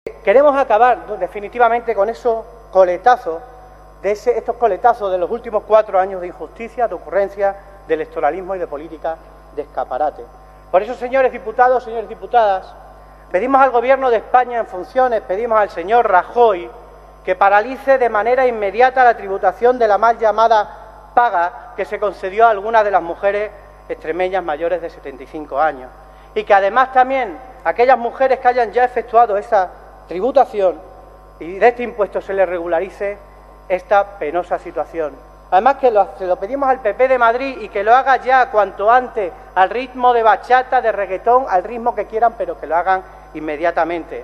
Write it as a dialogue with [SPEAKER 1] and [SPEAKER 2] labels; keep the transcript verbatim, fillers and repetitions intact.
[SPEAKER 1] Queremos acabar definitivamente con esos coletazos, de ese, estos coletazos de los últimos cuatro años de injusticia, de ocurrencia, de electoralismo y de política de escaparate. Por eso, señores diputados, señores diputadas, pedimos al Gobierno de España en funciones, pedimos al señor Rajoy que paralice de manera inmediata la tributación de la mal llamada paga que se concedió a algunas de las mujeres extremeñas mayores de setenta y cinco años. Y que además también aquellas mujeres que hayan ya efectuado esa tributación y de este impuesto se les regularice esta penosa situación. Además que lo, se lo pedimos al P P de Madrid y que lo haga ya cuanto antes, al ritmo de bachata, de reggaetón, al ritmo que quieran, pero que lo hagan inmediatamente.